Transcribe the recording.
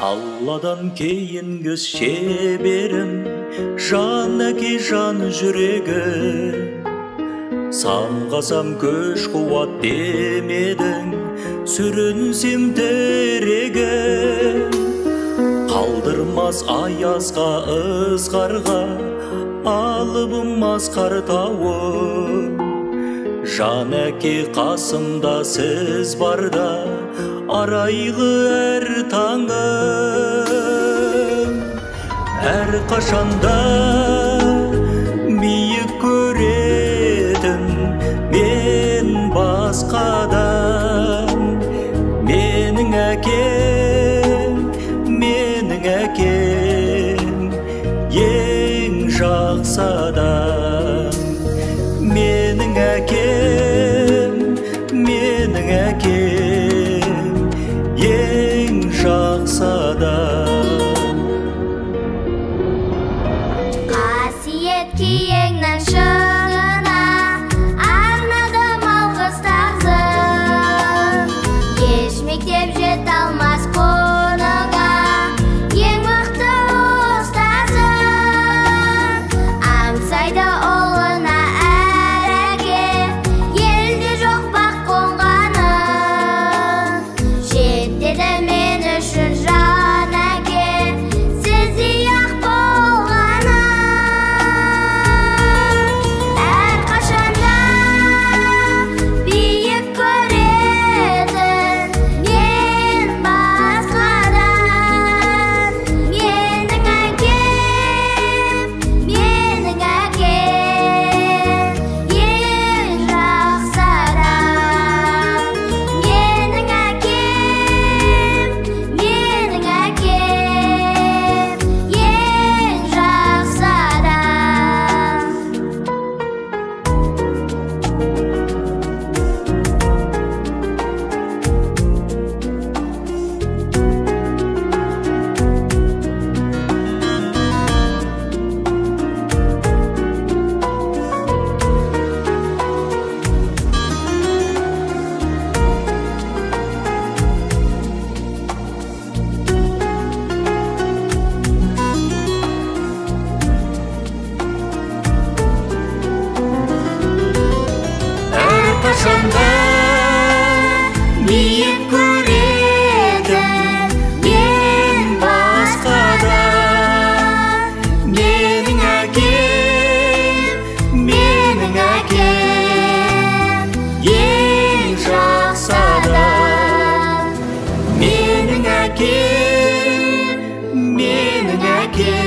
Алладан кейінгі шеберім, жан әке жан жүрегі. Самғасам көш қуат демедің, сүрінсем терегі. Қалдырмас аязға ызғарға, алыбым асқар тауы. Жан әке қасымда сіз барда, арайлы әр таңым. Әр қашанда биік көретін мен басқадан. Менің әкем, ең жақсы адам. Менің әкем, ең жақсы адам. Қасиет киеңнен шығына арнадым алғыс тағзым. Еш мектеп жете алмас қоныңа ең мықты ұстазым. Аңсайды ұлына әр әке, елде жоқ бақ қонғанын. Жетеді мен үшін жан әке, сіздей ақ болғаным. Әр қашанда биік көретін мен басқадан. Менің әкем, ең жақсы адам. Менің әкем, ең жақсы адам. Әр қашанда биік көретін мен басқадан. Менің әкем, ең жақсы адам. Менің әкем,